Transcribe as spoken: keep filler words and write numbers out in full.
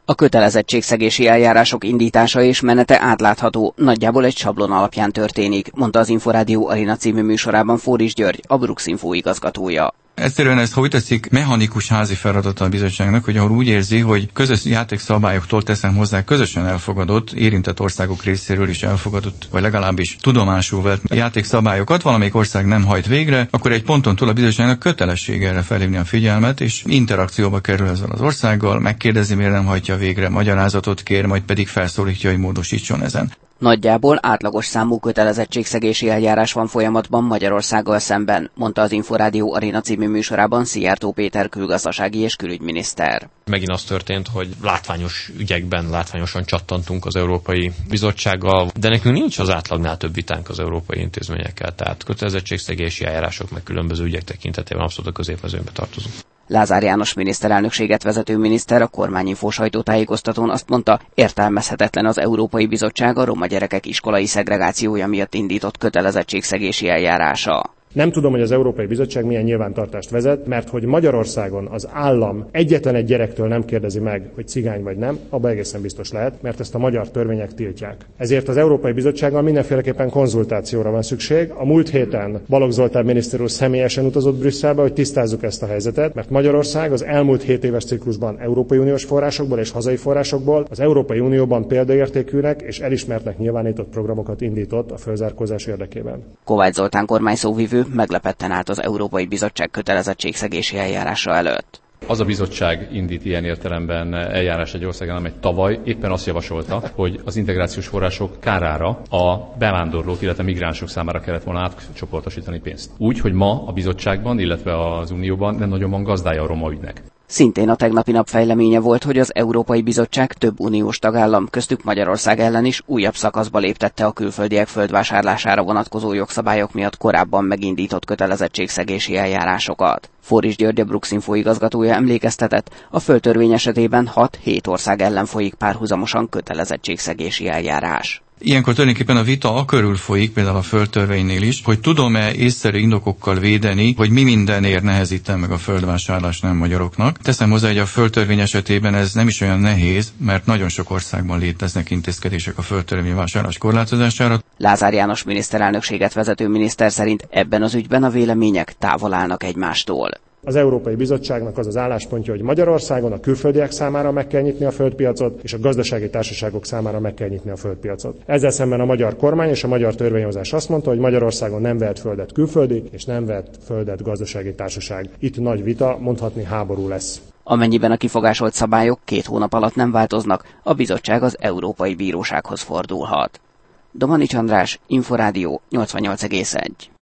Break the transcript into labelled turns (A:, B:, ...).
A: A kötelezettségszegési eljárások indítása és menete átlátható, nagyjából egy sablon alapján történik, mondta az Inforádió Arena című műsorában Fóris György, a Bruxinfo igazgatója.
B: Egyszerűen ez, ha úgy tetszik, mechanikus házi feladata a bizottságnak, hogy ahol úgy érzi, hogy közös játékszabályoktól teszem hozzá közösen elfogadott, érintett országok részéről is elfogadott, vagy legalábbis tudomásul vett játékszabályokat, valamelyik ország nem hajt végre, akkor egy ponton túl a bizottságnak kötelessége erre felhívni a figyelmet, és interakcióba kerül ezzel az országgal, megkérdezi, miért nem hajtja végre, magyarázatot kér, majd pedig felszólítja, hogy módosítson ezen.
A: Nagyjából átlagos számú kötelezettségszegési eljárás van folyamatban Magyarországgal szemben, mondta az Inforádió Arena című műsorában Szijjártó Péter külgazdasági és külügyminiszter.
C: Megint az történt, hogy látványos ügyekben látványosan csattantunk az Európai Bizottsággal, de nekünk nincs az átlagnál több vitánk az európai intézményekkel, tehát kötelezettségszegési eljárások meg különböző ügyek tekintetében abszolút a középmezőnybe tartozunk.
A: Lázár János miniszterelnökséget vezető miniszter a kormányinfó sajtótájékoztatón azt mondta, értelmezhetetlen az Európai Bizottság a roma gyerekek iskolai szegregációja miatt indított kötelezettségszegési eljárása.
D: Nem tudom, hogy az Európai Bizottság milyen nyilvántartást vezet, mert hogy Magyarországon az állam egyetlen egy gyerektől nem kérdezi meg, hogy cigány vagy nem, abban egészen biztos lehet, mert ezt a magyar törvények tiltják. Ezért az Európai Bizottsággal mindenféleképpen konzultációra van szükség. A múlt héten Balogh Zoltán miniszter úr személyesen utazott Brüsszelbe, hogy tisztázzuk ezt a helyzetet, mert Magyarország az elmúlt hét éves ciklusban Európai Uniós forrásokból és hazai forrásokból az Európai Unióban példaértékűnek és elismertnek nyilvánított programokat indított a fölzárkózás érdekében.
A: Kovács Zoltán kormányszóvivő meglepetten állt az Európai Bizottság kötelezettségszegési eljárása előtt.
E: Az a bizottság indít ilyen értelemben eljárás egy országán, amely tavaly éppen azt javasolta, hogy az integrációs források kárára a bevándorlók, illetve migránsok számára kellett volna átcsoportosítani pénzt. Úgy, hogy ma a bizottságban, illetve az Unióban nem nagyon van gazdája a roma ügynek.
A: Szintén a tegnapi nap fejleménye volt, hogy az Európai Bizottság több uniós tagállam, köztük Magyarország ellen is újabb szakaszba léptette a külföldiek földvásárlására vonatkozó jogszabályok miatt korábban megindított kötelezettségszegési eljárásokat. Fóris György, a Bruxinfo igazgatója emlékeztetett, a földtörvény esetében hat-hét ország ellen folyik párhuzamosan kötelezettségszegési eljárás.
B: Ilyenkor tulajdonképpen a vita a körül folyik, például a földtörvénynél is, hogy tudom-e észszerű indokokkal védeni, hogy mi mindenért nehezítem meg a földvásárlást nem magyaroknak. Teszem hozzá, hogy a földtörvény esetében ez nem is olyan nehéz, mert nagyon sok országban léteznek intézkedések a földtörvény vásárlás korlátozására.
A: Lázár János miniszterelnökséget vezető miniszter szerint ebben az ügyben a vélemények távol állnak egymástól.
D: Az Európai Bizottságnak az az álláspontja, hogy Magyarországon a külföldiek számára meg kell nyitni a földpiacot, és a gazdasági társaságok számára meg kell nyitni a földpiacot. Ezzel szemben a magyar kormány és a magyar törvényhozás azt mondta, hogy Magyarországon nem vehet földet külföldi, és nem vehet földet gazdasági társaság. Itt nagy vita, mondhatni háború lesz.
A: Amennyiben a kifogásolt szabályok két hónap alatt nem változnak, a bizottság az Európai Bírósághoz fordulhat. Domanics András, Inforádió nyolcvannyolc egész egy.